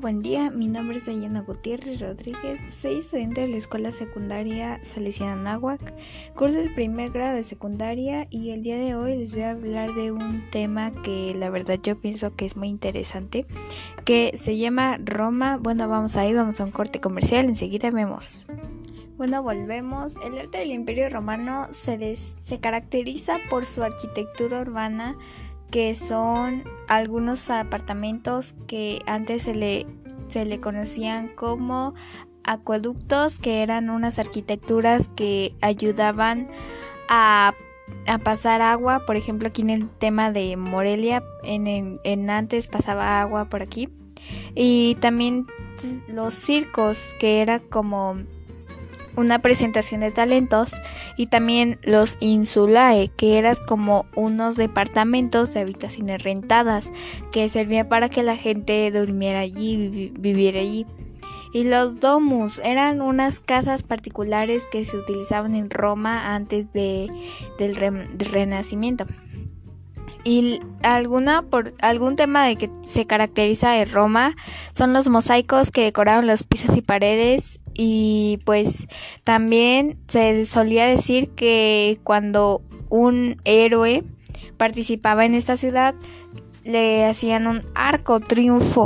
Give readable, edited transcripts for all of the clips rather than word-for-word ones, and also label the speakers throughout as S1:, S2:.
S1: buen día. Mi nombre es Dayana Gutiérrez Rodríguez. Soy estudiante de la Escuela Secundaria Salesiana Anáhuac. Curso el primer grado de secundaria y el día de hoy les voy a hablar de un tema que la verdad yo pienso que es muy interesante, que se llama Roma. Vamos a un corte comercial, enseguida vemos. Volvemos. El arte del Imperio Romano se caracteriza por su arquitectura urbana, que son algunos apartamentos que antes se le conocían como acueductos, que eran unas arquitecturas que ayudaban a pasar agua. Por ejemplo, aquí en el tema de Morelia, en antes pasaba agua por aquí. Y también los circos, que era como una presentación de talentos, y también los insulae, que eran como unos departamentos de habitaciones rentadas que servían para que la gente durmiera allí, viviera allí. Y los domus eran unas casas particulares que se utilizaban en Roma antes del Renacimiento. Y algún tema de que se caracteriza de Roma son los mosaicos que decoraban los pisos y paredes. Y pues también se solía decir que cuando un héroe participaba en esta ciudad le hacían un arco de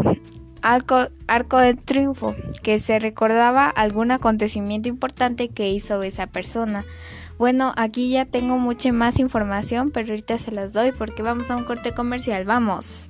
S1: triunfo, que se recordaba algún acontecimiento importante que hizo esa persona. Aquí ya tengo mucha más información, pero ahorita se las doy porque vamos a un corte comercial. ¡Vamos!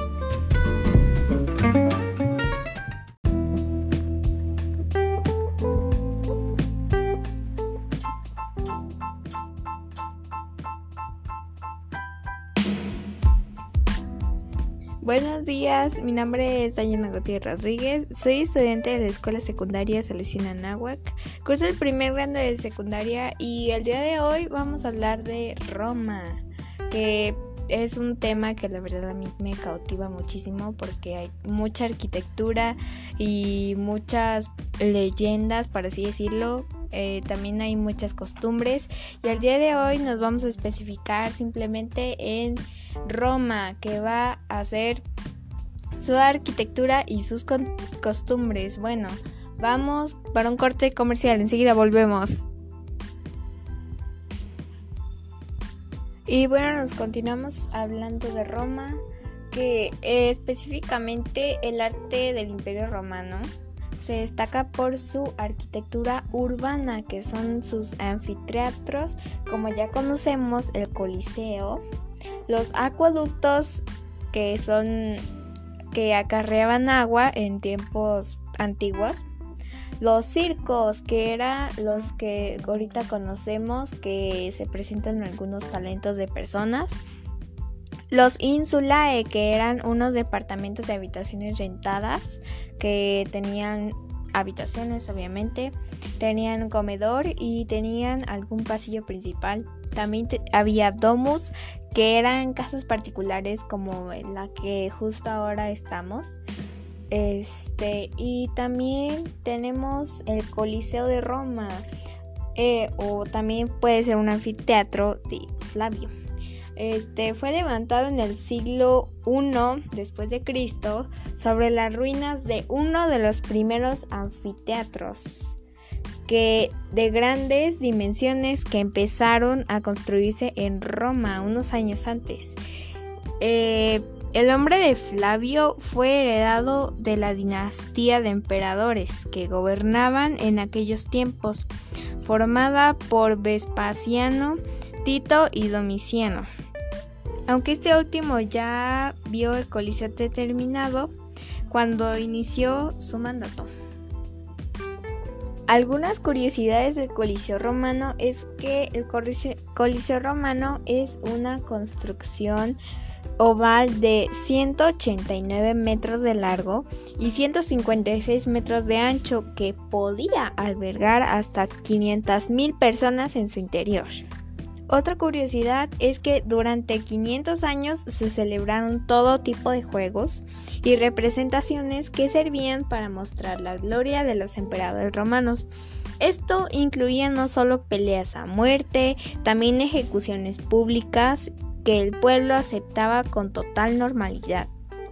S1: Buenos días, mi nombre es Dayana Gutiérrez Rodríguez, soy estudiante de la Escuela Secundaria Salesiana Anáhuac, curso el primer grado de secundaria y el día de hoy vamos a hablar de Roma, que es un tema que la verdad a mí me cautiva muchísimo porque hay mucha arquitectura y muchas leyendas, por así decirlo. También hay muchas costumbres y el día de hoy nos vamos a especificar simplemente en Roma, que va a ser su arquitectura y sus costumbres. Vamos para un corte comercial, enseguida volvemos. Y nos continuamos hablando de Roma, que específicamente el arte del Imperio Romano se destaca por su arquitectura urbana, que son sus anfiteatros, como ya conocemos, el Coliseo, los acueductos, que acarreaban agua en tiempos antiguos, los circos, que eran los que ahorita conocemos, que se presentan algunos talentos de personas, los insulae, que eran unos departamentos de habitaciones rentadas que tenían habitaciones, obviamente, tenían un comedor y tenían algún pasillo principal. También había domus, que eran casas particulares como en la que justo ahora estamos. Y también tenemos el Coliseo de Roma, o también puede ser un anfiteatro de Flavio. Fue levantado en el siglo I después de Cristo sobre las ruinas de uno de los primeros anfiteatros de grandes dimensiones que empezaron a construirse en Roma unos años antes. El nombre de Flavio fue heredado de la dinastía de emperadores que gobernaban en aquellos tiempos, formada por Vespasiano, Tito y Domiciano. Aunque este último ya vio el Coliseo terminado cuando inició su mandato. Algunas curiosidades del Coliseo Romano es que el Coliseo Romano es una construcción oval de 189 metros de largo y 156 metros de ancho, que podía albergar hasta 500,000 personas en su interior. Otra curiosidad es que durante 500 años se celebraron todo tipo de juegos y representaciones que servían para mostrar la gloria de los emperadores romanos. Esto incluía no solo peleas a muerte, también ejecuciones públicas que el pueblo aceptaba con total normalidad.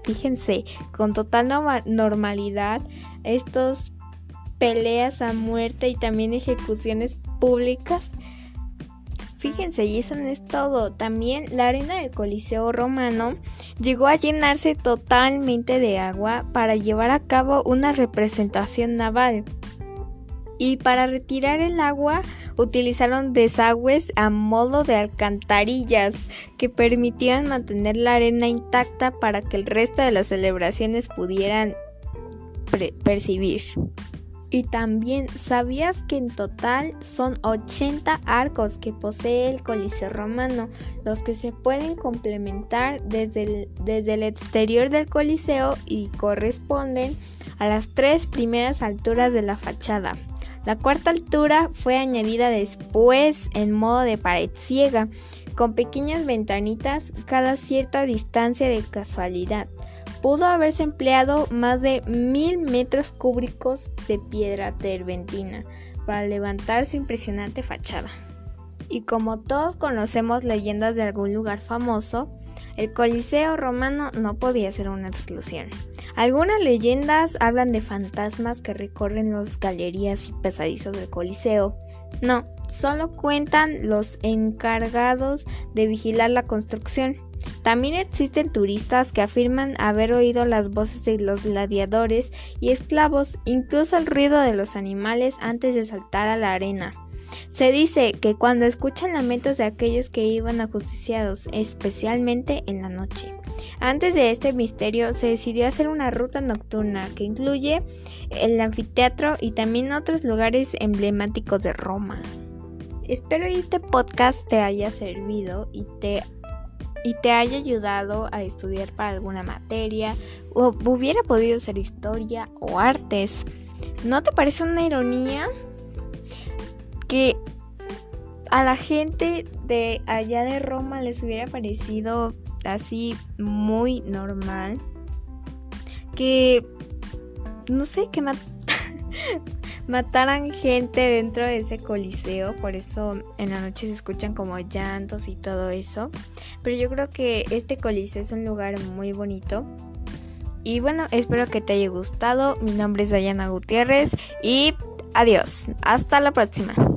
S1: fíjense, con total normalidad, estos peleas a muerte y también ejecuciones públicas. Fíjense, y eso no es todo. También la arena del Coliseo Romano llegó a llenarse totalmente de agua para llevar a cabo una representación naval. Y para retirar el agua utilizaron desagües a modo de alcantarillas que permitían mantener la arena intacta para que el resto de las celebraciones pudieran percibir. Y también, ¿sabías que en total son 80 arcos que posee el Coliseo Romano, los que se pueden complementar desde el exterior del Coliseo y corresponden a las 3 primeras alturas de la fachada? La cuarta altura fue añadida después en modo de pared ciega, con pequeñas ventanitas cada cierta distancia de casualidad. Pudo haberse empleado más de 1000 metros cúbicos de piedra terbentina para levantar su impresionante fachada. Y como todos conocemos leyendas de algún lugar famoso, el Coliseo Romano no podía ser una exclusión. Algunas leyendas hablan de fantasmas que recorren las galerías y pasadizos del Coliseo. No, solo cuentan los encargados de vigilar la construcción. También existen turistas que afirman haber oído las voces de los gladiadores y esclavos, incluso el ruido de los animales antes de saltar a la arena. Se dice que cuando escuchan lamentos de aquellos que iban ajusticiados, especialmente en la noche. Antes de este misterio se decidió hacer una ruta nocturna que incluye el anfiteatro y también otros lugares emblemáticos de Roma. Espero que este podcast te haya servido y te haya ayudado a estudiar para alguna materia, o hubiera podido ser historia o artes. ¿No te parece una ironía que a la gente de allá de Roma les hubiera parecido así muy normal que, no sé, que mataran gente dentro de ese coliseo? Por eso en la noche se escuchan como llantos y todo eso. Pero yo creo que este coliseo es un lugar muy bonito. Y bueno, espero que te haya gustado. Mi nombre es Dayana Gutiérrez y adiós. Hasta la próxima.